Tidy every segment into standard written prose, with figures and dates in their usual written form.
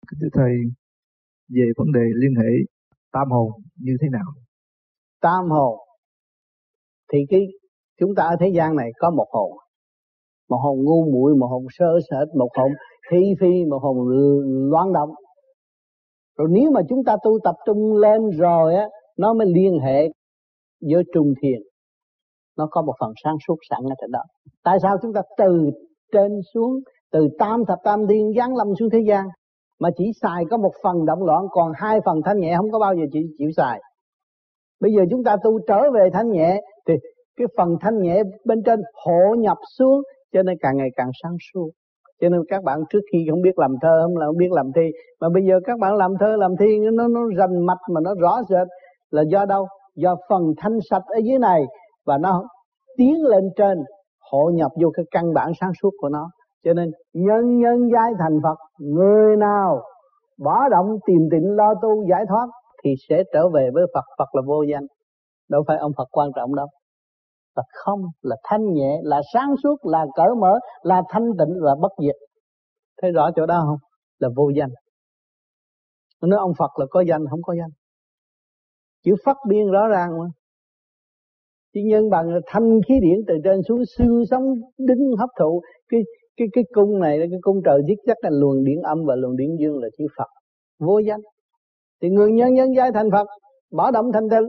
Thưa thầy, về vấn đề liên hệ tam hồn như thế nào? Tam hồn thì chúng ta ở thế gian này có một hồn ngu muội, một hồn sơ sệt, một hồn thị phi, một hồn loạn động. Rồi nếu mà chúng ta tu tập trung lên rồi á, nó mới liên hệ với trung thiền. Nó có một phần sáng suốt sẵn ở trên đó. Tại sao chúng ta từ trên xuống, từ tam thập tam thiên giáng lâm xuống thế gian mà chỉ xài có một phần động loạn, còn hai phần thanh nhẹ không có bao giờ chịu xài. Bây giờ chúng ta tu trở về thanh nhẹ thì cái phần thanh nhẹ bên trên hộ nhập xuống, cho nên càng ngày càng sáng suốt. Cho nên các bạn trước khi không biết làm thơ, không biết làm thi, mà bây giờ các bạn làm thơ làm thi nó rành mạch mà nó rõ rệt, là do đâu? Do phần thanh sạch ở dưới này và nó tiến lên trên, hộ nhập vô cái căn bản sáng suốt của nó. Cho nên nhân giai thành Phật, người nào bỏ động tìm tịnh lo tu giải thoát thì sẽ trở về với Phật. Phật là vô danh, đâu phải ông Phật quan trọng đâu. Là không, là thanh nhẹ, là sáng suốt, là cởi mở, là thanh tịnh và bất diệt. Thấy rõ chỗ đó không? Là vô danh. Nói ông Phật là có danh, không có danh. Chữ Phật biên rõ ràng mà. Chứ nhân bằng là thanh khí điển từ trên xuống, xương sống đứng hấp thụ. Cái cung này, cái cung trời thiết chắc là luồng điển âm và luồng điển dương là chữ Phật. Vô danh. Thì người nhân giai thành Phật, bỏ động thanh tịnh.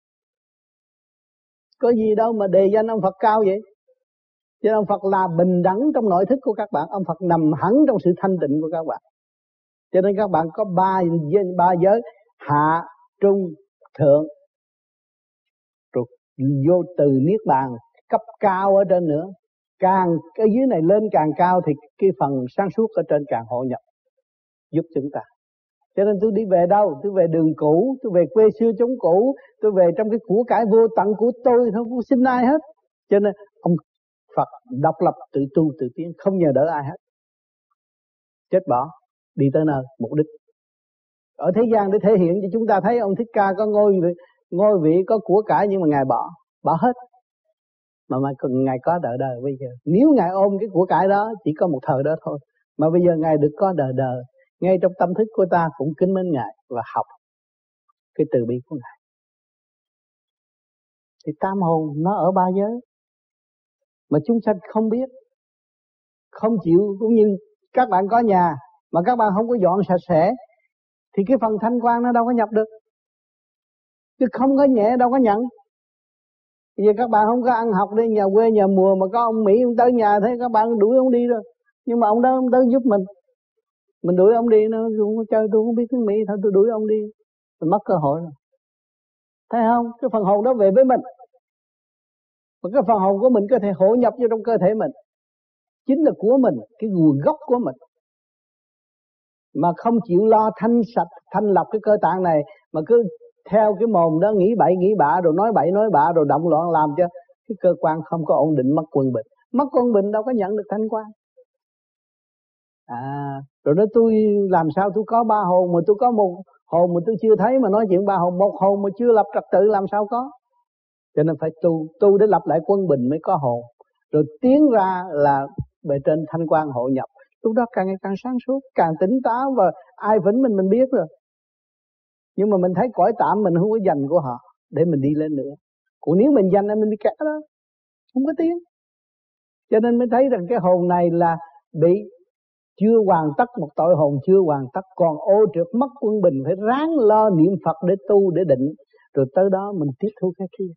Có gì đâu mà đề danh ông Phật cao vậy. Chứ ông Phật là bình đẳng trong nội thức của các bạn. Ông Phật nằm hẳn trong sự thanh tịnh của các bạn. Cho nên các bạn có ba giới: hạ, trung, thượng. Rồi vô từ niết bàn cấp cao ở trên nữa. Càng cái dưới này lên càng cao thì cái phần sáng suốt ở trên càng hội nhập giúp chúng ta. Cho nên tôi đi về đâu? Tôi về đường cũ, tôi về quê xưa chốn cũ, tôi về trong cái của cải vô tận của tôi, không xin ai hết. Cho nên ông Phật độc lập tự tu tự tiến, không nhờ đỡ ai hết. Chết bỏ, đi tới nơi mục đích. Ở thế gian để thể hiện cho chúng ta thấy ông Thích Ca có ngôi vị, có của cải, nhưng mà Ngài bỏ hết. Mà Ngài có đời đời bây giờ. Nếu Ngài ôm cái của cải đó chỉ có một thời đó thôi. Mà bây giờ Ngài được có đời đời. Ngay trong tâm thức của ta cũng kính mến Ngài và học cái từ bi của Ngài. Thì tam hồn nó ở ba giới mà chúng sanh không biết, không chịu. Cũng như các bạn có nhà mà các bạn không có dọn sạch sẽ thì cái phần thanh quan nó đâu có nhập được. Chứ không có nhẹ đâu có nhận. Bây giờ các bạn không có ăn học đi, nhà quê nhà mùa mà có ông Mỹ ông tới nhà thế các bạn đuổi ông đi rồi. Nhưng mà ông đó ông tới giúp mình đuổi ông đi, nó không có chơi, tôi không biết tiếng Mỹ, thôi tôi đuổi ông đi, mình mất cơ hội rồi. Thấy không? Cái phần hồn đó về với mình, và cái phần hồn của mình có thể hộ nhập vô trong cơ thể mình, chính là của mình, cái nguồn gốc của mình. Mà không chịu lo thanh sạch, thanh lọc cái cơ tạng này, mà cứ theo cái mồm đó nghĩ bậy nghĩ bạ, rồi nói bậy nói bạ, rồi động loạn, làm cho cái cơ quan không có ổn định, mất quân bình. Mất quân bình đâu có nhận được thanh quan. Rồi nói tôi làm sao tôi có ba hồn mà tôi có một hồn mà tôi chưa thấy, mà nói chuyện ba hồn, một hồn mà chưa lập trật tự làm sao có. Cho nên phải tu để lập lại quân bình mới có hồn. Rồi tiến ra là bề trên thanh quan hội nhập. Lúc đó càng ngày càng sáng suốt, càng tỉnh táo, và ai vĩnh mình biết rồi. Nhưng mà mình thấy cõi tạm mình không có dành của họ để mình đi lên nữa. Còn nếu mình dành thì mình đi cả đó, không có tiến. Cho nên mới thấy rằng cái hồn này là bị chưa hoàn tất, một tội hồn chưa hoàn tất, còn ô trượt mất quân bình, phải ráng lo niệm Phật để tu để định, rồi tới đó mình tiếp thu cái kia.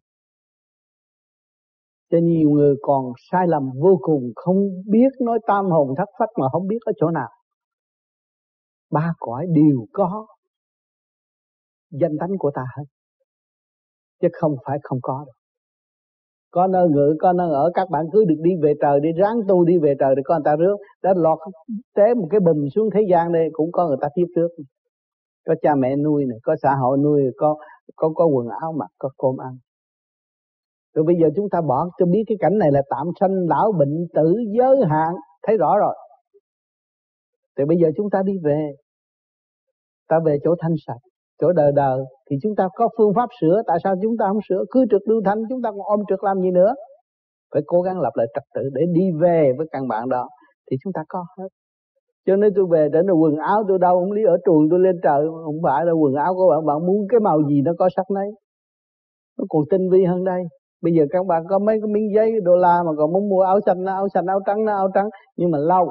Cho nhiều người còn sai lầm vô cùng, không biết nói tam hồn thất phách mà không biết ở chỗ nào. Ba cõi đều có danh tánh của ta hết, chứ không phải không có đâu. Có nơi ngự, có nơi ở, các bạn cứ được đi về trời, đi ráng tu đi về trời, để có người ta rước. Đã lọt té một cái bùm xuống thế gian đây cũng có người ta tiếp trước. Có cha mẹ nuôi này, có xã hội nuôi, có quần áo mặc, có cơm ăn. Rồi bây giờ chúng ta bỏ cho biết cái cảnh này là tạm sanh lão bệnh tử giới hạn, thấy rõ rồi. Thì bây giờ chúng ta đi về, ta về chỗ thanh sạch, chỗ đời đời, thì chúng ta có phương pháp sửa. Tại sao chúng ta không sửa? Cứ trượt lưu thanh, chúng ta còn ôm trượt làm gì nữa? Phải cố gắng lập lại trật tự để đi về với căn bản đó, thì chúng ta có hết. Cho nên tôi về đến là quần áo tôi đâu không lý ở truồng tôi lên trời, không phải là quần áo của bạn, bạn muốn cái màu gì nó có sắc nấy. Nó còn tinh vi hơn đây. Bây giờ các bạn có mấy cái miếng giấy đô la mà còn muốn mua áo xanh nó áo xanh, áo trắng nó áo trắng, nhưng mà lâu.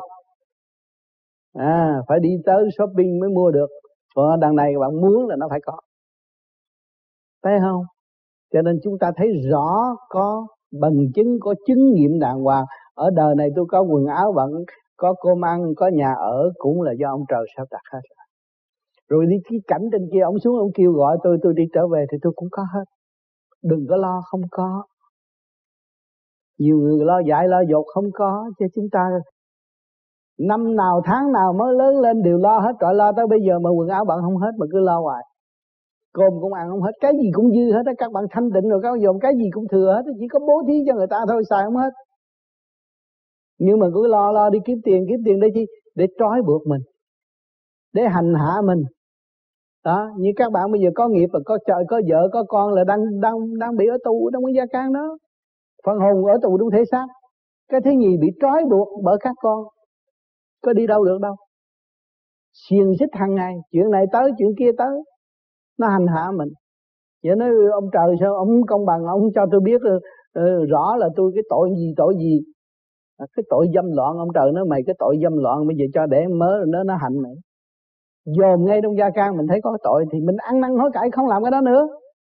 Phải đi tới shopping mới mua được. Còn đằng này các bạn muốn là nó phải có. Thấy không? Cho nên chúng ta thấy rõ có bằng chứng, có chứng nghiệm đàng hoàng. Ở đời này tôi có quần áo bận, có cơm ăn, có nhà ở cũng là do ông trời sắp đặt hết. Rồi đi cái cảnh trên kia ông xuống ông kêu gọi tôi đi trở về thì tôi cũng có hết. Đừng có lo không có. Nhiều người lo dại lo dột không có, chứ chúng ta năm nào tháng nào mới lớn lên đều lo hết. Trời, lo tới bây giờ mà quần áo bạn không hết mà cứ lo hoài. Cơm cũng ăn không hết, cái gì cũng dư hết á. Các bạn thanh tịnh rồi các bạn dồn cái gì cũng thừa hết, chỉ có bố thí cho người ta thôi, xài không hết. Nhưng mà cứ lo đi kiếm tiền để chi? Để trói buộc mình, để hành hạ mình. Đó, như các bạn bây giờ có nghiệp và có trời, có vợ, có con là đang bị ở tù trong cái gia can đó. Phần hồn ở tù trong thể xác. Cái thứ nhì bị trói buộc bởi các con, có đi đâu được đâu. Xiềng xích hàng ngày, chuyện này tới chuyện kia tới, nó hành hạ mình. Vậy nói ông trời sao ông công bằng, ông cho tôi biết rõ là tôi cái tội gì. Cái tội dâm loạn, ông trời nói mày cái tội dâm loạn bây giờ cho để mớ nó hành mày. Dồn ngay trong gia can mình thấy có tội thì mình ăn năn hối cải không làm cái đó nữa.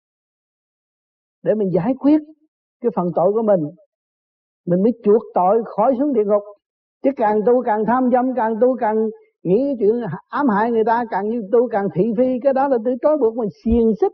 Để mình giải quyết cái phần tội của mình mới chuộc tội khỏi xuống địa ngục. Chứ càng tu càng tham dâm, càng tu càng nghĩ cái chuyện ám hại người ta, càng như tu càng thị phi, cái đó là tự trói buộc mình, xiềng xích,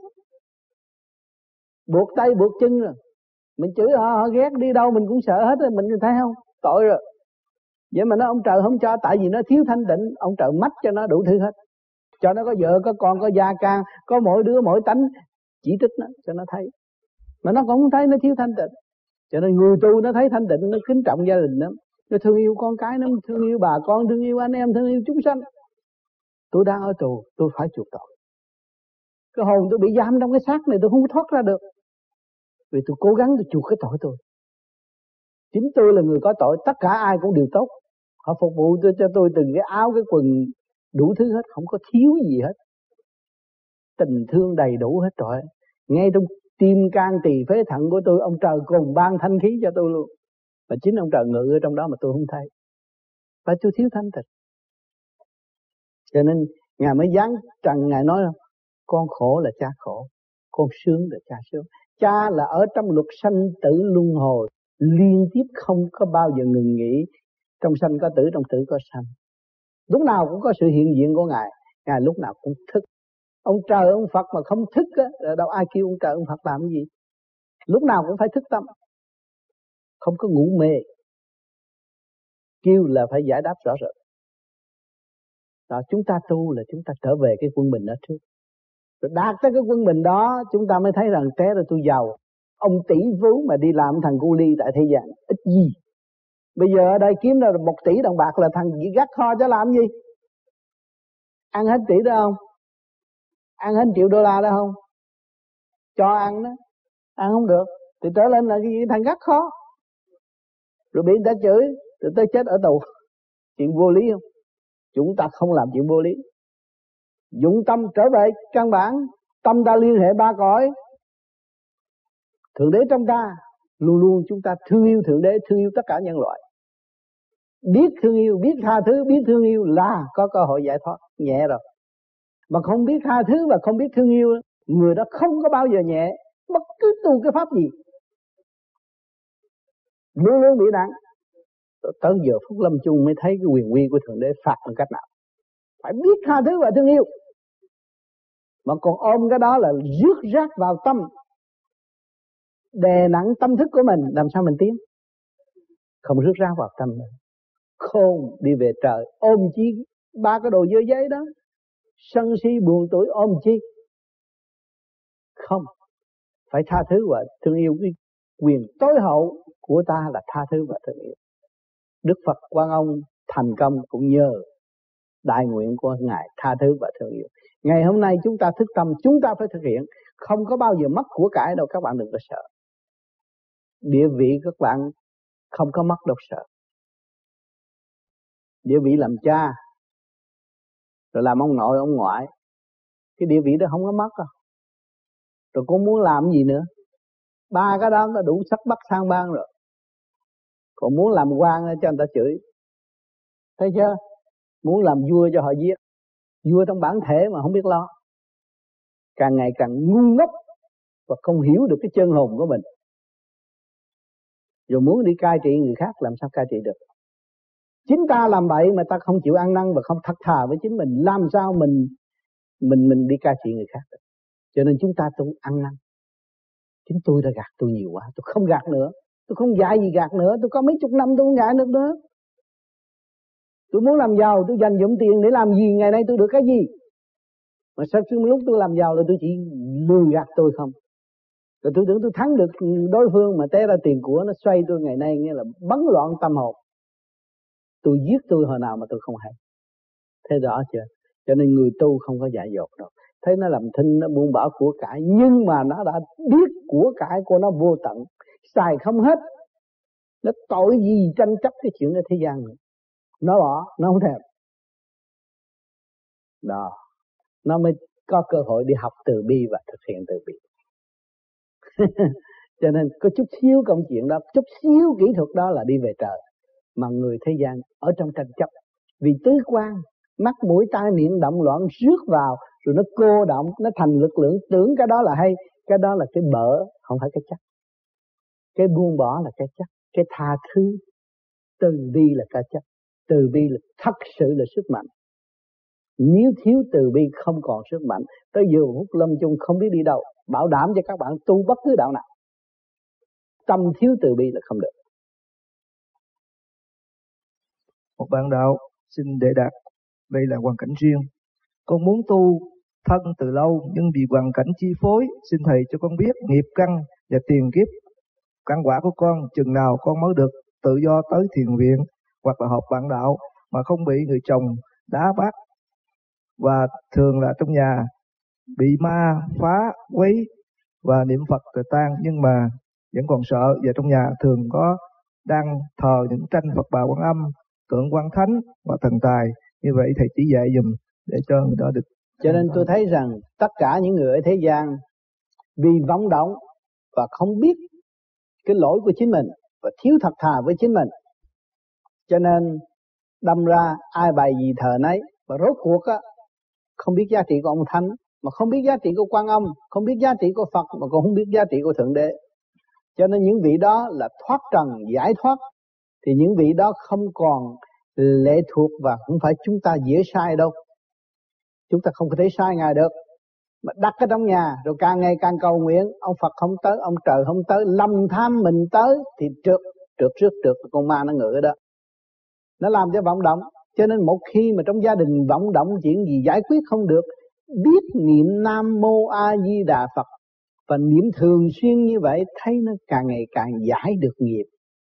buộc tay buộc chân rồi. Mình chửi họ ghét đi đâu mình cũng sợ hết rồi, mình thấy không? Tội rồi. Vậy mà nó ông trời không cho, tại vì nó thiếu thanh tịnh, ông trời mách cho nó đủ thứ hết. Cho nó có vợ, có con, có gia can, có mỗi đứa mỗi tánh, chỉ trích nó cho nó thấy. Mà nó cũng không thấy nó thiếu thanh tịnh. Cho nên người tu nó thấy thanh tịnh, nó kính trọng gia đình lắm. Nó thương yêu con cái, nó thương yêu bà con, thương yêu anh em, thương yêu chúng sanh. Tôi đang ở tù, tôi phải chuộc tội. Cái hồn tôi bị giam trong cái xác này, tôi không thoát ra được. Vì tôi cố gắng tôi chuộc cái tội tôi. Chính tôi là người có tội, tất cả ai cũng đều tốt. Họ phục vụ cho tôi từng cái áo, cái quần, đủ thứ hết, không có thiếu gì hết. Tình thương đầy đủ hết rồi. Ngay trong tim can tỳ phế thận của tôi, ông trời cùng ban thanh khí cho tôi luôn. Và chính ông trời ngự ở trong đó mà tôi không thấy. Và tôi thiếu thanh tịnh. Cho nên Ngài mới giáng trần, Ngài nói con khổ là cha khổ, con sướng là cha sướng. Cha là ở trong luật sanh tử luân hồi, liên tiếp không có bao giờ ngừng nghỉ. Trong sanh có tử, trong tử có sanh. Lúc nào cũng có sự hiện diện của Ngài. Ngài lúc nào cũng thức. Ông trời, ông Phật mà không thức á, đâu ai kêu ông trời, ông Phật làm cái gì. Lúc nào cũng phải thức tâm, không có ngủ mê. Kêu là phải giải đáp rõ rệt. Đó, chúng ta tu là chúng ta trở về cái quân bình đó trước. Rồi đạt tới cái quân bình đó, chúng ta mới thấy rằng té ra tôi giàu. Ông tỷ phú mà đi làm thằng cu ly tại thế gian, ít gì. Bây giờ ở đây kiếm ra 1 tỷ đồng bạc là thằng gì gắt kho cho làm gì? Ăn hết tỷ đó không? Ăn hết $1 triệu đó không? Cho ăn đó, ăn không được thì trở lên là cái gì? Thằng gắt khó. Rồi bị người ta chửi, rồi tới chết ở tù. Chuyện vô lý không? Chúng ta không làm chuyện vô lý. Dụng tâm trở về căn bản. Tâm ta liên hệ 3 cõi. Thượng đế trong ta, luôn luôn chúng ta thương yêu Thượng đế, thương yêu tất cả nhân loại. Biết thương yêu, biết tha thứ, biết thương yêu là có cơ hội giải thoát nhẹ rồi. Mà không biết tha thứ và không biết thương yêu, người đó không có bao giờ nhẹ, bất cứ tu cái pháp gì luôn luôn bị nặng. Tới giờ phút lâm chung mới thấy cái quyền uy của Thượng đế phạt bằng cách nào. Phải biết tha thứ và thương yêu. Mà còn ôm cái đó là rước rác vào tâm, đè nặng tâm thức của mình, làm sao mình tiến? Không rước rác vào tâm mình. Khôn đi về trời, ôm chi 3 cái đồ dơ giấy đó. Sân si buồn tuổi ôm chi? Không. Phải tha thứ và thương yêu. Cái quyền tối hậu của ta là tha thứ và thương yêu. Đức Phật Quan Ông thành công cũng nhờ đại nguyện của Ngài tha thứ và thương yêu. Ngày hôm nay chúng ta thức tâm, chúng ta phải thực hiện. Không có bao giờ mất của cải đâu, các bạn đừng có sợ. Địa vị các bạn không có mất đâu sợ. Địa vị làm cha, rồi làm ông nội ông ngoại, cái địa vị đó không có mất đâu. Rồi con muốn làm gì nữa? Ba cái đó nó đủ sắc bắt sang ban rồi. Còn muốn làm quan cho người ta chửi, thấy chưa? Muốn làm vua cho họ giết, vua trong bản thể mà không biết lo, càng ngày càng ngu ngốc và không hiểu được cái chân hồn của mình. Rồi muốn đi cai trị người khác, làm sao cai trị được? Chính ta làm bậy mà ta không chịu ăn năn và không thật thà với chính mình, làm sao mình đi cai trị người khác được? Cho nên chúng ta tu ăn năn. Chính tôi đã gạt tôi nhiều quá, tôi không gạt nữa, tôi không dạy gì gạt nữa, tôi có mấy chục năm tôi không gạt được nữa. Tôi muốn làm giàu, tôi dành dụm tiền để làm gì? Ngày nay tôi được cái gì? Mà sao lúc tôi làm giàu là tôi chỉ lừa gạt tôi không? Rồi tôi tưởng tôi thắng được đối phương mà té ra tiền của nó xoay tôi ngày nay, nghĩa là bấn loạn tâm hồn. Tôi giết tôi hồi nào mà tôi không hay. Thấy rõ chưa? Cho nên người tu không có dại dột đâu. Thấy nó làm thinh, nó buông bỏ của cải, nhưng mà nó đã biết của cải của nó vô tận, xài không hết. Nó tội gì tranh chấp cái chuyện ở thế gian nữa. Nó bỏ, nó không thèm. Đó, nó mới có cơ hội đi học từ bi và thực hiện từ bi. Cho nên có chút xíu công chuyện đó, chút xíu kỹ thuật đó là đi về trời. Mà người thế gian ở trong tranh chấp, vì tứ quan, mắt mũi tai miệng động loạn rước vào, rồi nó cô động, nó thành lực lượng, tưởng cái đó là hay. Cái đó là cái bở, không phải cái chắc. Cái buông bỏ là cái chắc. Cái tha thứ, từ bi là cái chắc. Từ bi là thật sự là sức mạnh. Nếu thiếu từ bi không còn sức mạnh, tới giờ phút lâm chung không biết đi đâu. Bảo đảm cho các bạn tu bất cứ đạo nào, tâm thiếu từ bi là không được. Một bạn đạo xin đệ đạt, đây là hoàn cảnh riêng. Con muốn tu thân từ lâu, nhưng vì hoàn cảnh chi phối, xin thầy cho con biết nghiệp căn và tiền kiếp căn quả của con, chừng nào con mới được tự do tới thiền viện hoặc là họp bạn đạo mà không bị người chồng đá bát, và thường là trong nhà bị ma phá quấy và niệm Phật tự tan, nhưng mà vẫn còn sợ, và trong nhà thường có đang thờ những tranh Phật Bà Quan Âm, tượng Quan Thánh và thần tài. Như vậy thầy chỉ dạy dùm để cho người đó được. Cho nên tôi thấy rằng tất cả những người ở thế gian vì vọng động và không biết cái lỗi của chính mình và thiếu thật thà với chính mình, cho nên đâm ra ai bài gì thờ nấy. Và rốt cuộc á, không biết giá trị của ông Thánh, mà không biết giá trị của Quan Âm, không biết giá trị của Phật, mà còn không biết giá trị của Thượng Đế. Cho nên những vị đó là thoát trần giải thoát, thì những vị đó không còn lệ thuộc, và không phải chúng ta dễ sai đâu. Chúng ta không có thể sai Ngài được. Mà đặt ở trong nhà rồi càng ngày càng cầu nguyện, ông Phật không tới, ông trời không tới, lâm tham mình tới thì trượt con ma nó ngự đó. Nó làm cho vọng động. Cho nên một khi mà trong gia đình vọng động chuyện gì giải quyết không được, biết niệm Nam Mô A Di Đà Phật và niệm thường xuyên như vậy, thấy nó càng ngày càng giải được nghiệp.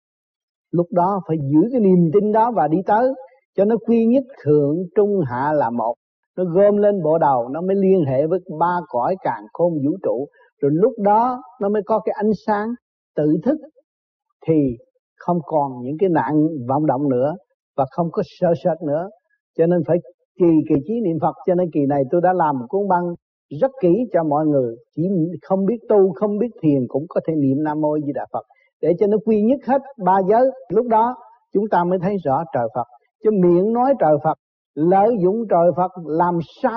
Lúc đó phải giữ cái niềm tin đó và đi tới, cho nó quy nhất thượng trung hạ là một. Nó gom lên bộ đầu, nó mới liên hệ với ba cõi càn khôn vũ trụ. Rồi lúc đó nó mới có cái ánh sáng tự thức, thì không còn những cái nạn vọng động nữa, và không có sợ sệt nữa. Cho nên phải kỳ chí niệm Phật. Cho nên kỳ này tôi đã làm một cuốn băng rất kỹ cho mọi người, chỉ không biết tu, không biết thiền cũng có thể niệm Nam Mô Di Đà Phật, để cho nó quy nhất hết ba giới. Lúc đó chúng ta mới thấy rõ trời Phật. Chứ miệng nói trời Phật, lợi dụng trời Phật làm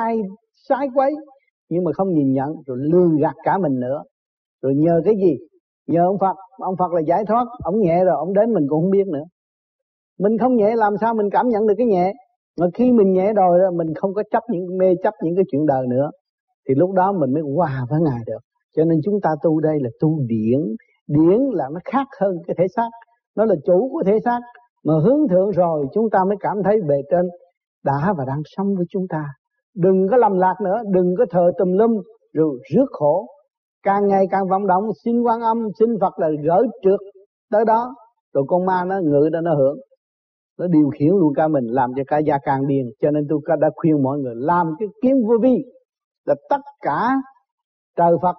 sai quấy, nhưng mà không nhìn nhận, rồi lừa gạt cả mình nữa. Rồi nhờ cái gì? Nhờ ông Phật là giải thoát, ông nhẹ rồi ông đến mình cũng không biết nữa. Mình không nhẹ làm sao mình cảm nhận được cái nhẹ? Mà khi mình nhẹ rồi đó, mình không có chấp mê chấp những cái chuyện đời nữa, thì lúc đó mình mới hòa với Ngài được. Cho nên chúng ta tu đây là tu điển. Điển là nó khác hơn cái thể xác, nó là chủ của thể xác. Mà hướng thượng rồi chúng ta mới cảm thấy bề trên đã và đang sống với chúng ta. Đừng có lầm lạc nữa, đừng có thờ tùm lum rồi rước khổ. Càng ngày càng vọng động, xin Quan Âm, xin Phật là gỡ trượt tới đó, rồi con ma nó ngự đó nó hưởng, nó điều khiển luôn cả mình, làm cho cả gia càng điên. Cho nên tôi đã khuyên mọi người làm cái kiến vô vi, là tất cả trời Phật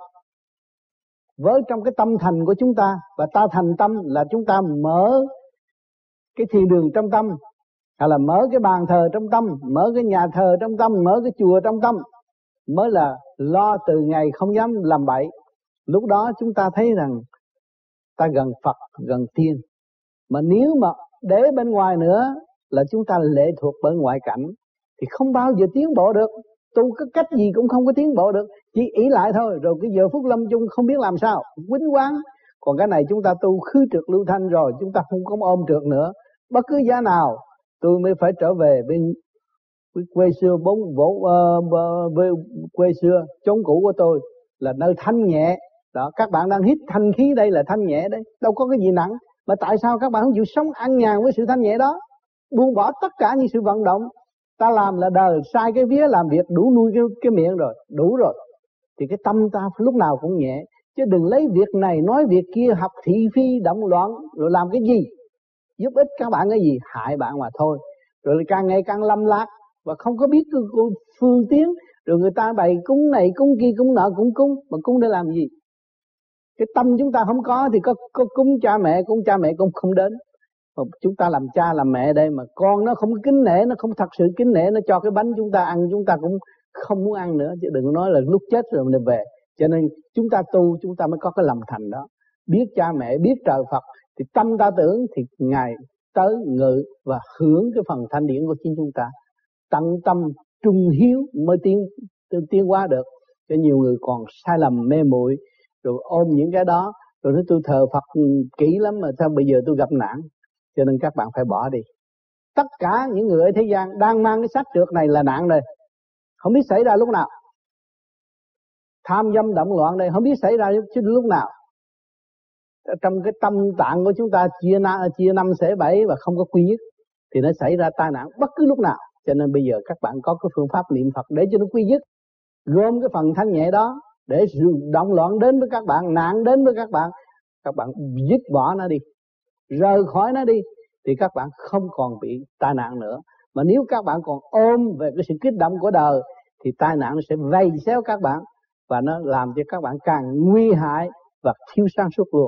với trong cái tâm thành của chúng ta, và ta thành tâm là chúng ta mở cái thiền đường trong tâm, hay là mở cái bàn thờ trong tâm, mở cái nhà thờ trong tâm, mở cái chùa trong tâm, mới là lo từ ngày không dám làm bậy. Lúc đó chúng ta thấy rằng ta gần Phật, gần tiên. Mà nếu mà để bên ngoài nữa là chúng ta lệ thuộc bởi ngoại cảnh thì không bao giờ tiến bộ được. Tu cái cách gì cũng không có tiến bộ được, chỉ ỷ lại thôi. Rồi cái giờ phút lâm chung không biết làm sao, quýnh quáng. Còn cái này chúng ta tu khứ trượt lưu thanh rồi, chúng ta không có ôm trượt nữa. Bất cứ giá nào tôi mới phải trở về bên quê xưa, quê xưa chốn cũ của tôi là nơi thanh nhẹ. Đó, các bạn đang hít thanh khí đây là thanh nhẹ đấy, đâu có cái gì nặng. Mà tại sao các bạn không chịu sống ăn nhàn với sự thanh nhẹ đó, buông bỏ tất cả những sự vận động? Ta làm là đời, sai cái vía làm việc đủ nuôi cái miệng rồi, đủ rồi. Thì cái tâm ta lúc nào cũng nhẹ. Chứ đừng lấy việc này nói việc kia, học thị phi động loạn rồi làm cái gì giúp ích các bạn cái gì, hại bạn mà thôi. Rồi càng ngày càng lâm lạc và không có biết phương tiến. Rồi người ta bày cúng này cúng kia, cúng nọ cũng cúng, mà cúng để làm gì? Cái tâm chúng ta không có thì có cúng cha mẹ cũng không đến. Mà chúng ta làm cha làm mẹ đây mà con nó không kính nể, nó không thật sự kính nể, nó cho cái bánh chúng ta ăn chúng ta cũng không muốn ăn nữa, chứ đừng nói là lúc chết rồi mình về. Cho nên chúng ta tu chúng ta mới có cái lòng thành đó, biết cha mẹ, biết trời Phật thì tâm ta tưởng thì Ngài tới ngự và hưởng cái phần thanh điển của chính chúng ta. Tận tâm trung hiếu mới tiến hóa được. Cho nhiều người còn sai lầm mê muội rồi ôm những cái đó rồi nói tôi thờ Phật kỹ lắm mà sao bây giờ tôi gặp nạn. Cho nên các bạn phải bỏ đi. Tất cả những người ở thế gian đang mang cái sách trượt này là nạn rồi, không biết xảy ra lúc nào. Tham dâm động loạn đây không biết xảy ra lúc nào. Trong cái tâm tạng của chúng ta chia năm xẻ bảy và không có quy nhất thì nó xảy ra tai nạn bất cứ lúc nào. Cho nên bây giờ các bạn có cái phương pháp niệm Phật để cho nó quy nhất, gom cái phần thanh nhẹ đó để sự động loạn đến với các bạn, nạn đến với các bạn dứt bỏ nó đi, rời khỏi nó đi thì các bạn không còn bị tai nạn nữa. Mà nếu các bạn còn ôm về cái sự kích động của đời thì tai nạn nó sẽ vây xéo các bạn và nó làm cho các bạn càng nguy hại và thiếu sáng suốt luôn.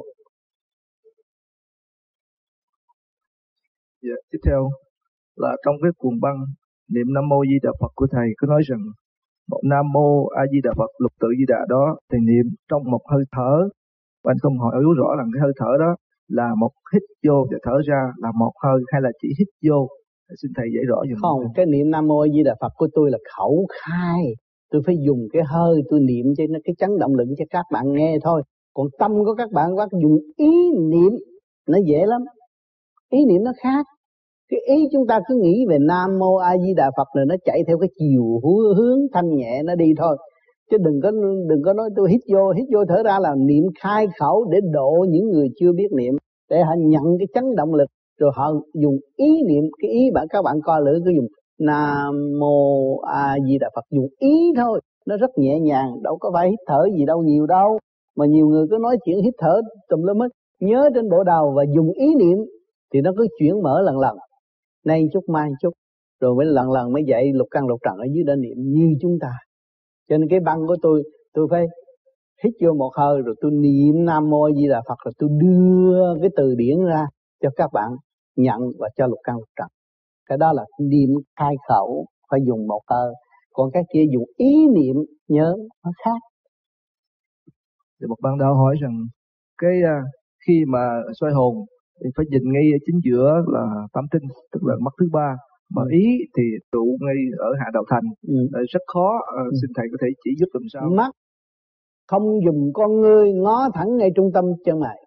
Dạ, tiếp theo là trong cái cuồng băng niệm Nam Mô Di Đà Phật của thầy có nói rằng một Nam Mô A Di Đà Phật lục tự Di Đà đó thì niệm trong một hơi thở. Và anh không hỏi rõ rằng cái hơi thở đó là một hít vô và thở ra là một hơi hay là chỉ hít vô. Xin thầy giải rõ giùm. Không, cái niệm Nam Mô A Di Đà Phật của tôi là khẩu khai. Tôi phải dùng cái hơi tôi niệm cho nó cái chấn động lực cho các bạn nghe thôi. Còn tâm của các bạn dùng ý niệm nó dễ lắm. Ý niệm nó khác. Cái ý chúng ta cứ nghĩ về Nam Mô A Di Đà Phật rồi nó chạy theo cái chiều hướng thanh nhẹ nó đi thôi. Chứ đừng có nói tôi hít vô thở ra là niệm khai khẩu để độ những người chưa biết niệm, để họ nhận cái chấn động lực rồi họ dùng ý niệm. Cái ý bạn các bạn coi lưỡi cứ dùng Nam Mô A Di Đà Phật, dùng ý thôi, nó rất nhẹ nhàng, đâu có phải hít thở gì đâu nhiều đâu. Mà nhiều người cứ nói chuyện hít thở tùm lum hết, nhớ trên bộ đầu và dùng ý niệm thì nó cứ chuyển mở lần lần, nay chút mai chút, rồi mới lần lần mới dậy lục căn lục trần ở dưới đó niệm như chúng ta. Cho nên cái băng của tôi phải hít vô một hơi rồi tôi niệm Nam Mô Di Đà Phật rồi tôi đưa cái từ điển ra cho các bạn nhận và cho lục căn lục trần. Cái đó là niệm khai khẩu, phải dùng một hơi. Còn cái kia dùng ý niệm nhớ nó khác. Thì một bạn đạo hỏi rằng khi mà xoay hồn thì phải nhìn ngay ở chính giữa là tam tinh, tức là mắt thứ ba. Mà ý thì trụ ngay ở hạ đạo thành, rất khó. Xin thầy có thể chỉ giúp làm sao? Mắt không dùng con ngươi ngó thẳng ngay trung tâm chân mày.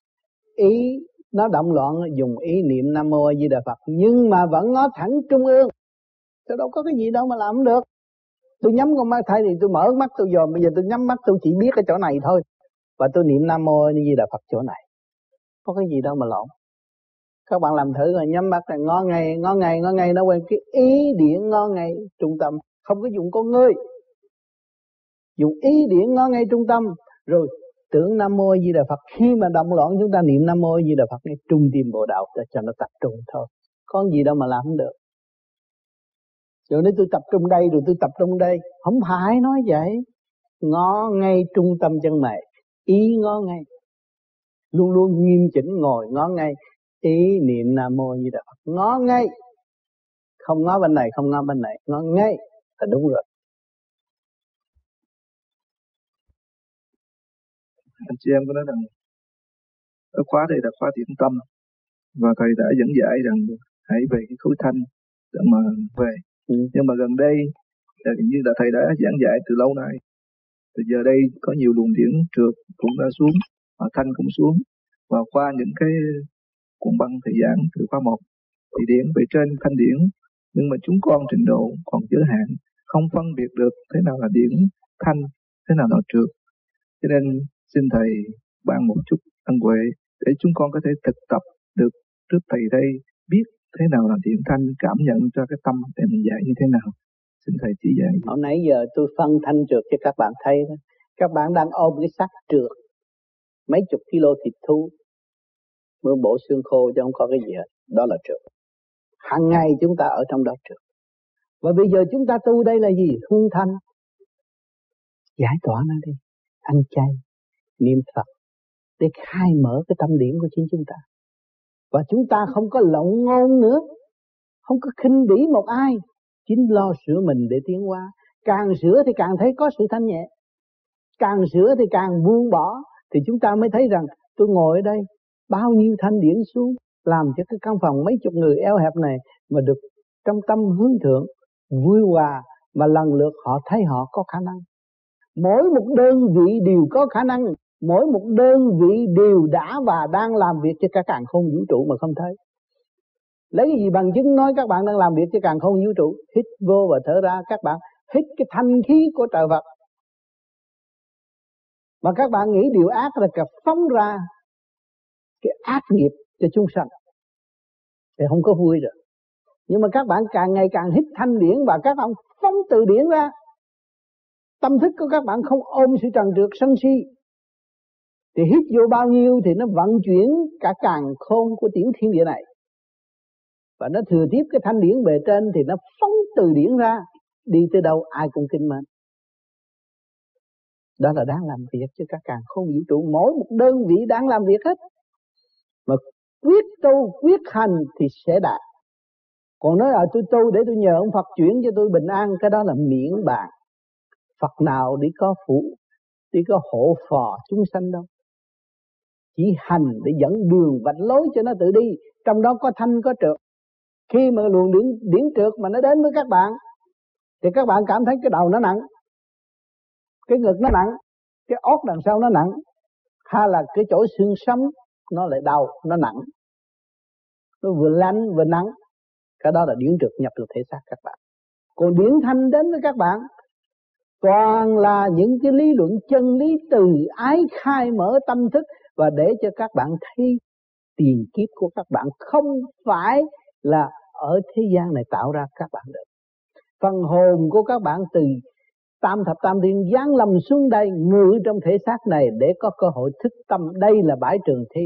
Ý nó động loạn dùng ý niệm Nam Mô A Di Đà Phật nhưng mà vẫn ngó thẳng trung ương. Tôi đâu có cái gì đâu mà làm được. Tôi nhắm con mắt thay thì tôi mở mắt tôi dòm, bây giờ tôi nhắm mắt tôi chỉ biết cái chỗ này thôi. Và tôi niệm Nam Mô A Di Đà Phật chỗ này. Có cái gì đâu mà lộn. Các bạn làm thử rồi, nhắm mắt là ngó ngay nó quen cái ý điển ngó ngay trung tâm, không có dùng con ngươi. Dùng ý điển ngó ngay trung tâm rồi tưởng Nam Mô A Di Đà Phật. Khi mà động loạn chúng ta niệm Nam Mô A Di Đà Phật ngay trung tim bộ đạo để cho nó tập trung thôi. Có gì đâu mà làm không được. Rồi nếu tôi tập trung đây rồi tôi tập trung đây, không phải nói vậy. Ngó ngay trung tâm chân mày, ý ngó ngay, luôn luôn nghiêm chỉnh ngồi ngó ngay, ý niệm Nam Mô A Di Đà Phật ngó ngay. Không ngó bên này, không ngó bên này, ngó ngay là đúng rồi. Anh chị em có nói rằng ở khóa đây là khóa thiện tâm, và thầy đã dẫn dạy rằng hãy về cái khối thanh để mà về. Nhưng mà gần đây như là thầy đã giảng dạy từ lâu nay, thì giờ đây có nhiều luồng điển trượt cũng đã xuống, và thanh cũng xuống, và qua những cái cuốn băng thầy giảng từ khóa 1 thì điển về trên thanh điển, nhưng mà chúng con trình độ còn giới hạn, không phân biệt được thế nào là điển thanh, thế nào là trượt. Cho nên xin thầy ban một chút ân huệ để chúng con có thể thực tập được trước thầy đây, biết thế nào là điển thanh, cảm nhận cho cái tâm để mình dạy như thế nào. Xin thầy chỉ dạy. Hồi nãy giờ tôi phân thanh trượt cho các bạn thấy đó. Các bạn đang ôm cái xác trượt mấy chục kilo thịt thú, mới bộ xương khô chứ không có cái gì hết. Đó là trượt. Hàng ngày chúng ta ở trong đó trượt. Và bây giờ chúng ta tu đây là gì? Hương thanh. Giải tỏa nó đi. Ăn chay, niệm Phật để khai mở cái tâm điển của chính chúng ta. Và chúng ta không có lộng ngôn nữa, không có khinh bỉ một ai, chính lo sửa mình để tiến hóa. Càng sửa thì càng thấy có sự thanh nhẹ, càng sửa thì càng buông bỏ. Thì chúng ta mới thấy rằng tôi ngồi ở đây, bao nhiêu thanh điển xuống, làm cho cái căn phòng mấy chục người eo hẹp này mà được trong tâm hướng thượng, vui hòa, mà lần lượt họ thấy họ có khả năng. Mỗi một đơn vị đều có khả năng, mỗi một đơn vị đều đã và đang làm việc cho cả càn khôn vũ trụ mà không thấy. Lấy cái gì bằng chứng nói các bạn đang làm việc cho càn khôn vũ trụ? Hít vô và thở ra, các bạn hít cái thanh khí của trời Phật. Mà các bạn nghĩ điều ác là cả phóng ra cái ác nghiệp cho chúng sanh, thì không có vui được. Nhưng mà các bạn càng ngày càng hít thanh điển và các bạn phóng từ điển ra, tâm thức của các bạn không ôm sự trần trượt sân si, thì hít vô bao nhiêu thì nó vận chuyển cả càn khôn của tiểu thiên địa này, và nó thừa tiếp cái thanh điển bề trên thì nó phóng từ điển ra, đi tới đâu ai cũng kinh mến. Đó là đáng làm việc cho các càn khôn vũ trụ, mỗi một đơn vị đang làm việc hết. Mà quyết tu, quyết hành thì sẽ đạt. Còn nói là tôi tu để tôi nhờ ông Phật chuyển cho tôi bình an, cái đó là miễn bàn. Phật nào đi có phụ, đi có hộ phò chúng sanh đâu. Chỉ hành để dẫn đường vạch lối cho nó tự đi. Trong đó có thanh có trượt. Khi mà luồng điển trượt mà nó đến với các bạn, thì các bạn cảm thấy cái đầu nó nặng, cái ngực nó nặng, cái ốt đằng sau nó nặng, hay là cái chỗ xương sống nó lại đau, nó nặng, nó vừa lạnh vừa nặng. Cái đó là điển trượt nhập được thể xác các bạn. Còn điển thanh đến với các bạn toàn là những cái lý luận chân lý từ ái khai mở tâm thức, và để cho các bạn thấy tiền kiếp của các bạn không phải là ở thế gian này tạo ra các bạn được. Phần hồn của các bạn từ tam thập tam thiên giáng lâm xuống đây, ngự trong thể xác này để có cơ hội thức tâm. Đây là bãi trường thi.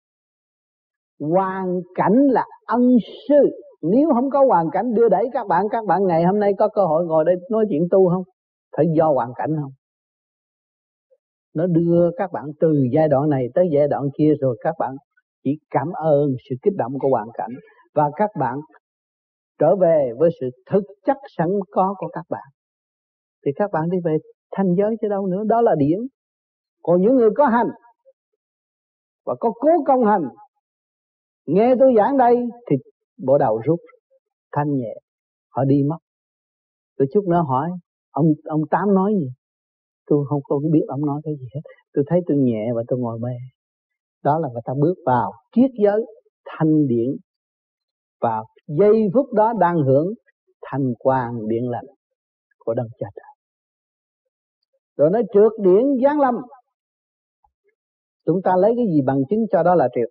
Hoàn cảnh là ân sư. Nếu không có hoàn cảnh đưa đẩy các bạn ngày hôm nay có cơ hội ngồi đây nói chuyện tu không? Phải do hoàn cảnh không? Nó đưa các bạn từ giai đoạn này tới giai đoạn kia, rồi các bạn chỉ cảm ơn sự kích động của hoàn cảnh, và các bạn trở về với sự thực chất sẵn có của các bạn, thì các bạn đi về thanh giới chứ đâu nữa. Đó là điển. Còn những người có hành và có cố công hành, nghe tôi giảng đây thì bộ đầu rút thanh nhẹ, họ đi mất. Rồi chút nữa hỏi ông Tám nói gì, tôi không có biết ông nói cái gì hết. Tôi thấy tôi nhẹ và tôi ngồi mê. Đó là người ta bước vào triết giới thanh điển, và giây phút đó đang hưởng thanh quang điện lành của đấng Cha Trời. Rồi nó trượt điển giáng lâm. Chúng ta lấy cái gì bằng chứng cho đó là trượt?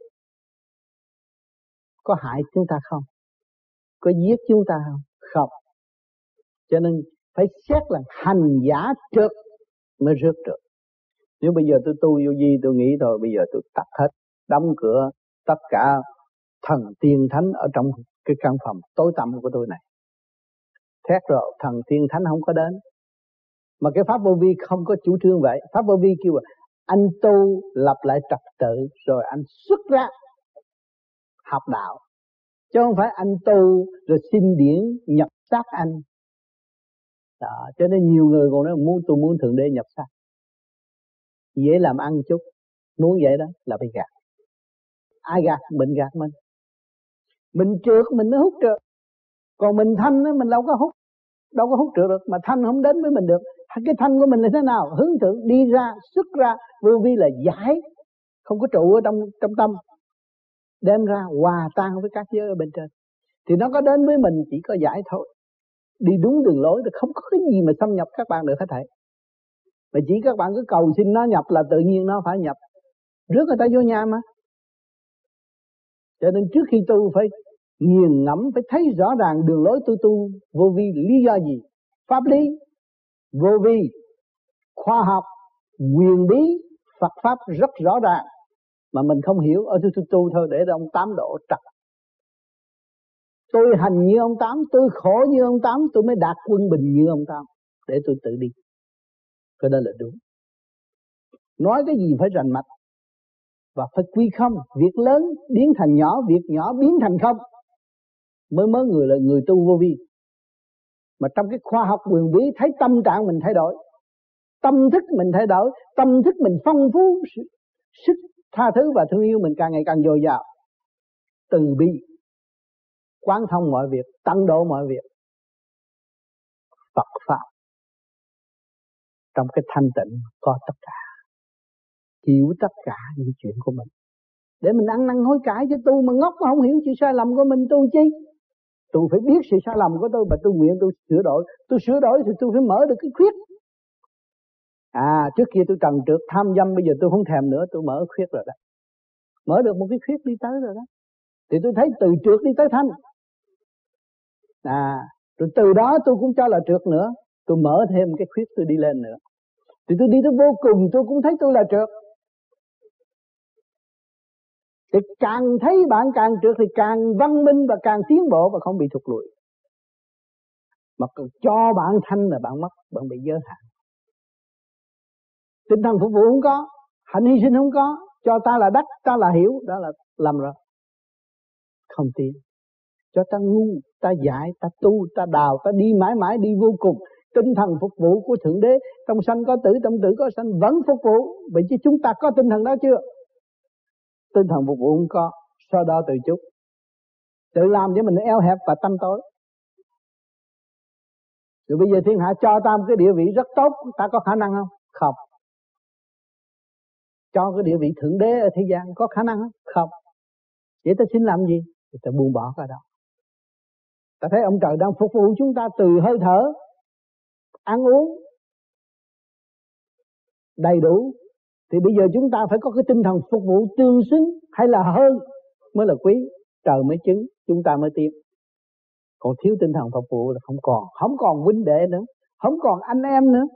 Có hại chúng ta không? Có giết chúng ta không? Không. Cho nên phải xét là hành giả trượt mới rước trượt. Nếu bây giờ tôi tu vô vi, tôi nghĩ rồi bây giờ tôi tắt hết, đóng cửa tất cả thần tiên thánh ở trong cái căn phòng tối tăm của tôi này. Thét rồi thần tiên thánh không có đến. Mà cái pháp vô vi không có chủ trương vậy. Pháp vô vi kêu là anh tu lập lại trật tự, rồi anh xuất ra học đạo, chứ không phải anh tu rồi xin điển nhập xác anh. Đó, cho nên nhiều người còn nói tôi muốn Thượng Đế nhập xác, dễ làm ăn chút, muốn vậy đó là bị gạt. Ai gạt? Mình gạt mình trượt mình mới hút trượt, còn mình thanh đó, mình đâu có hút trượt được, mà thanh không đến với mình được. Cái thanh của mình là thế nào? Hướng thượng, đi ra, xuất ra, vô vi là giải, không có trụ ở trong tâm, đem ra hòa tan với các giới ở bên trên, thì nó có đến với mình chỉ có giải thôi. Đi đúng đường lối thì không có cái gì mà xâm nhập các bạn được hết thảy. Mà chỉ các bạn cứ cầu xin nó nhập là tự nhiên nó phải nhập, rước người ta vô nhà mà. Cho nên trước khi tu phải nghiền ngẫm, phải thấy rõ ràng đường lối tu vô vi lý do gì, pháp lý vô vi, khoa học, quyền bí, Phật pháp rất rõ ràng, mà mình không hiểu. Ở tôi tu thôi để ông Tám độ trật. Tôi hành như ông Tám, tôi khổ như ông Tám, tôi mới đạt quân bình như ông Tám, để tôi tự đi. Cái đó là đúng. Nói cái gì phải rành mạch, và phải quy không. Việc lớn biến thành nhỏ, việc nhỏ biến thành không, mới người là người tu vô vi. Mà trong cái khoa học quyền bí thấy tâm trạng mình thay đổi, tâm thức mình thay đổi, tâm thức mình phong phú, sức tha thứ và thương yêu mình càng ngày càng dồi dào, từ bi, quán thông mọi việc, tăng độ mọi việc. Phật pháp trong cái thanh tịnh có tất cả, hiểu tất cả những chuyện của mình, để mình ăn năn hối cải. Chứ tu mà ngốc mà không hiểu chuyện sai lầm của mình tu chi? Tôi phải biết sự sai lầm của tôi và tôi nguyện tôi sửa đổi. Tôi sửa đổi thì tôi phải mở được cái khuyết. Trước kia tôi trần trượt tham dâm, bây giờ tôi không thèm nữa, tôi mở khuyết rồi đó. Mở được một cái khuyết đi tới rồi đó. Thì tôi thấy từ trượt đi tới thanh. Rồi từ đó tôi cũng cho là trượt nữa, tôi mở thêm cái khuyết tôi đi lên nữa. Thì tôi đi tới vô cùng tôi cũng thấy tôi là trượt. Thì càng thấy bạn càng trượt thì càng văn minh và càng tiến bộ và không bị thụt lùi. Mà cho bạn thanh là bạn mất, bạn bị giới hạn. Tinh thần phục vụ không có, hạnh hy sinh không có, cho ta là đắc, ta là hiểu, đó là lầm rồi. Không tiến. Cho ta ngu, ta dạy, ta tu, ta đào, ta đi mãi mãi đi vô cùng. Tinh thần phục vụ của Thượng Đế, trong sanh có tử, trong tử có sanh, vẫn phục vụ. Vậy chứ chúng ta có tinh thần đó chưa? Tinh thần phục vụ không có, so đo từ chút, tự làm cho mình eo hẹp và tâm tối. Rồi bây giờ thiên hạ cho ta một cái địa vị rất tốt, ta có khả năng không? Không. Cho cái địa vị Thượng Đế ở thế gian có khả năng không? Không. Vậy ta xin làm gì? Thì ta buông bỏ cái đó. Ta thấy ông trời đang phục vụ chúng ta từ hơi thở, ăn uống đầy đủ, thì bây giờ chúng ta phải có cái tinh thần phục vụ tương xứng hay là hơn mới là quý. Trời mới chứng, chúng ta mới tiến. Còn thiếu tinh thần phục vụ là không còn huynh đệ nữa, không còn anh em nữa,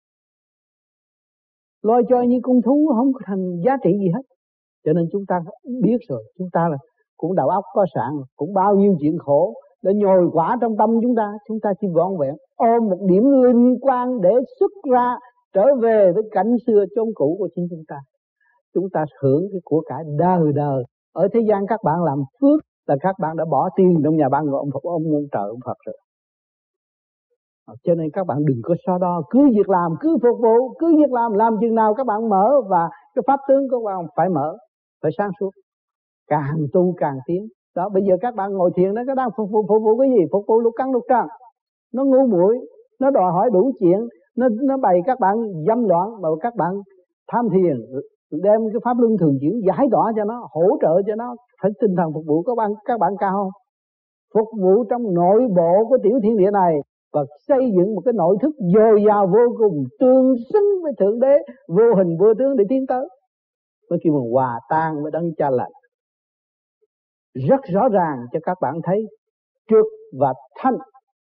lôi chơi như con thú, không có thành giá trị gì hết. Cho nên chúng ta biết rồi, chúng ta là cũng đầu óc có sẵn, cũng bao nhiêu chuyện khổ để nhồi quả trong tâm chúng ta chỉ vọn vẹn ôm một điểm linh quang để xuất ra, trở về với cảnh xưa chốn cũ của chính chúng ta. Chúng ta hưởng cái của cải đời đời. Ở thế gian các bạn làm phước là các bạn đã bỏ tiền trong nhà băng của ông trời ông Phật rồi. Cho nên các bạn đừng có so đo, cứ việc làm, cứ phục vụ, cứ việc làm chừng nào các bạn mở, và cái pháp tướng của các bạn phải mở, phải sáng suốt. Càng tu càng tiến. Đó, bây giờ các bạn ngồi thiền nó đang phục vụ cái gì? Phục vụ lục căn lục trần. Nó ngu muội, nó đòi hỏi đủ chuyện, nó bày các bạn dâm loạn, mà các bạn tham thiền, đem cái pháp luân thường chuyển giải tỏa cho nó, hỗ trợ cho nó. Phải tinh thần phục vụ các bạn cao không? Phục vụ trong nội bộ của tiểu thiên địa này, và xây dựng một cái nội thức dồi dào vô cùng, tương xứng với Thượng Đế vô hình vô tướng để tiến tới. Mới kêu bằng hòa tan với đấng Cha Lành. Rất rõ ràng cho các bạn thấy trượt và thanh.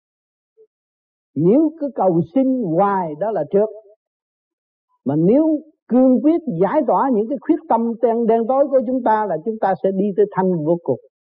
Nếu cứ cầu xin hoài đó là trượt, mà nếu cương quyết giải tỏa những cái khuyết tâm đen tối của chúng ta là chúng ta sẽ đi tới thanh vô cùng.